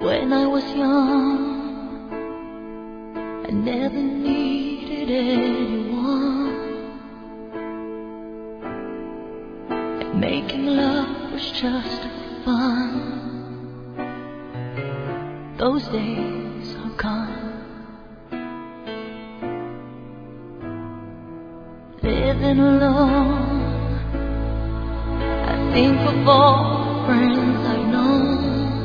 When I was young, I never needed anyone, and making love was just fun. Those days are gone. Living alone, I think of all the friends I've known.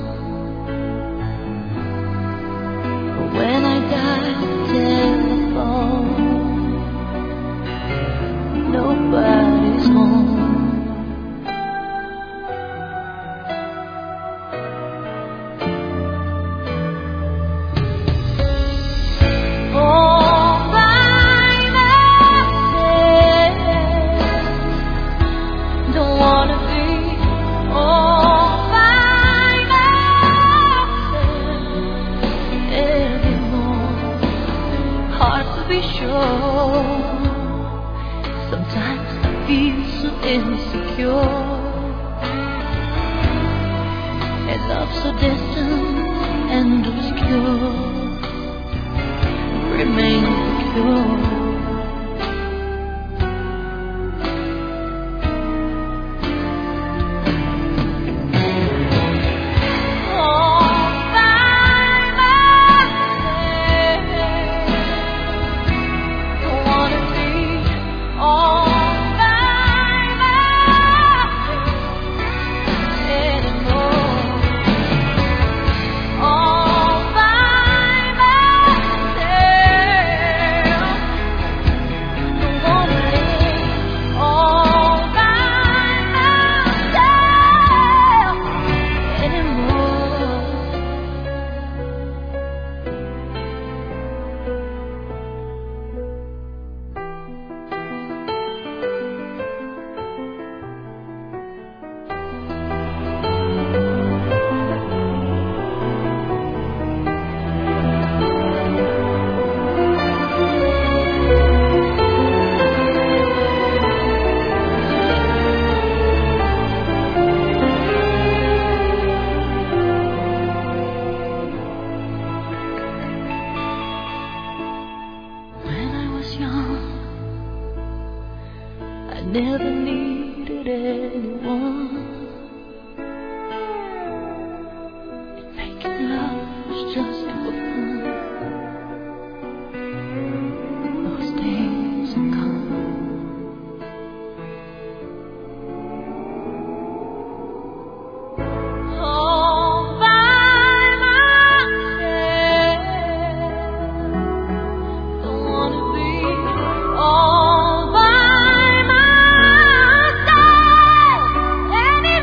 When I dial the telephone, nobody's home. All by myself, don't wanna be all by myself hard to be sure. Sometimes I feel so insecure, and love so distant and obscure remains pure. I never needed anyone, and making love was just for fun. Those days are gone. All by myself, don't wanna be all by myself anymore.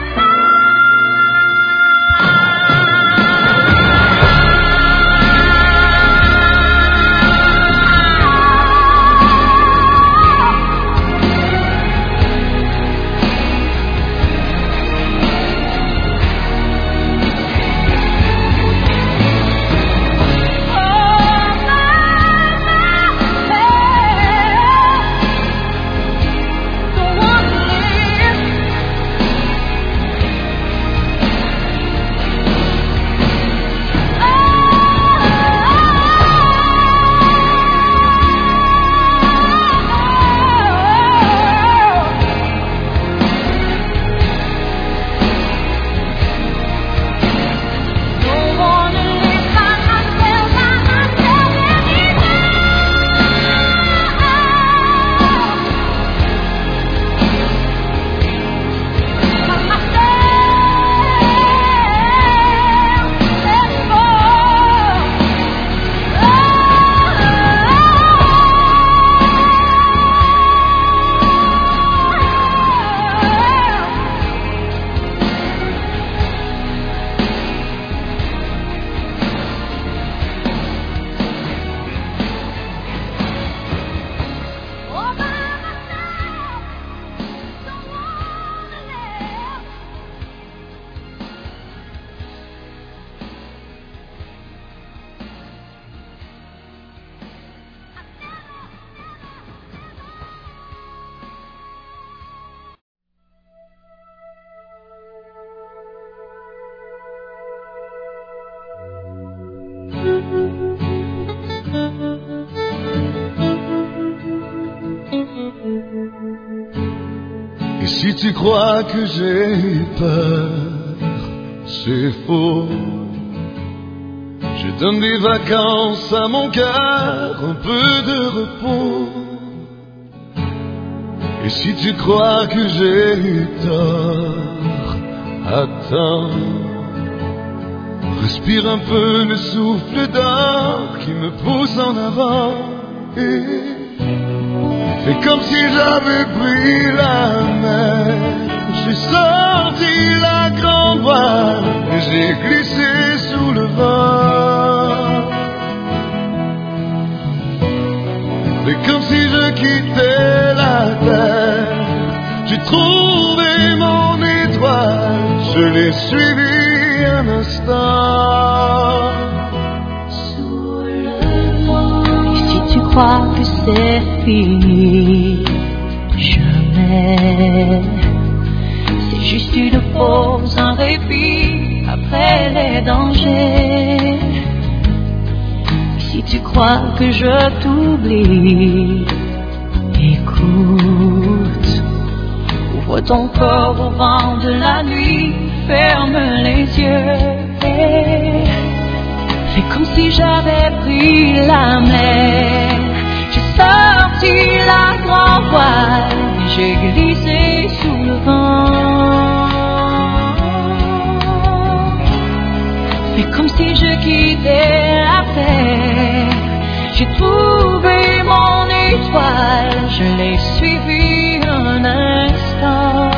Et si tu crois que j'ai eu peur, c'est faux. Je donne des vacances à mon cœur, un peu de repos. Et si tu crois que j'ai eu tort, attends. Respire un peu le souffle d'or qui me pousse en avant. Et fais comme si j'avais pris la mer. J'ai sorti la grande voile et j'ai glissé sous le vent. Fais comme si je quittais la terre. J'ai trouvé mon étoile, je l'ai suivi un instant. Sous le vent. Et si tu crois que c'est fini, jamais. C'est juste une pause, un répit après les dangers. Et si tu crois que je t'oublie, écoute. Ouvre ton corps au vent de la nuit, ferme les yeux et fais comme si j'avais pris la mer. J'ai sorti la grande voile et j'ai glissé sous le vent. Fais comme si je quittais la terre. J'ai trouvé mon étoile, je l'ai suivi un instant.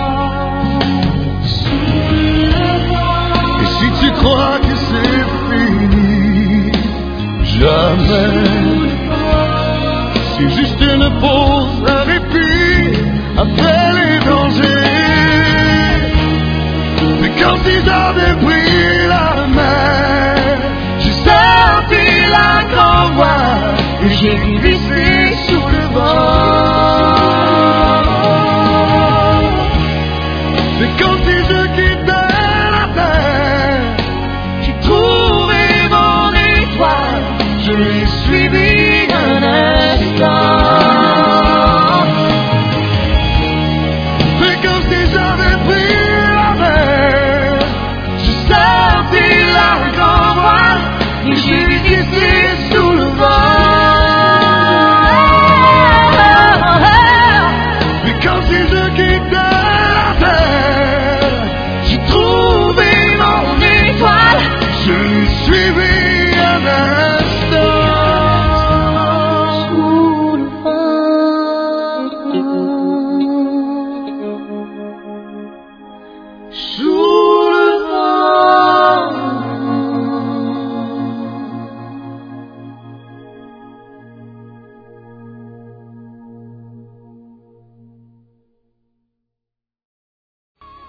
Et si tu crois que c'est fini, jamais. C'est juste une pause, un répit après les dangers. C'est comme si j'avais pris la mer. J'ai sorti la grande voile et j'ai glissé sous le vent. C'est comme si je quittais la terre. J'ai trouvé mon étoile, je l'ai suivi un instant. C'est comme si j'avais pris la mer. J'ai sorti la grande voile et j'ai glissé sous le vent. C'est comme si je quittais la terre. J'ai trouvé mon étoile, je l'ai suivi un instant. Sous le vent. Sous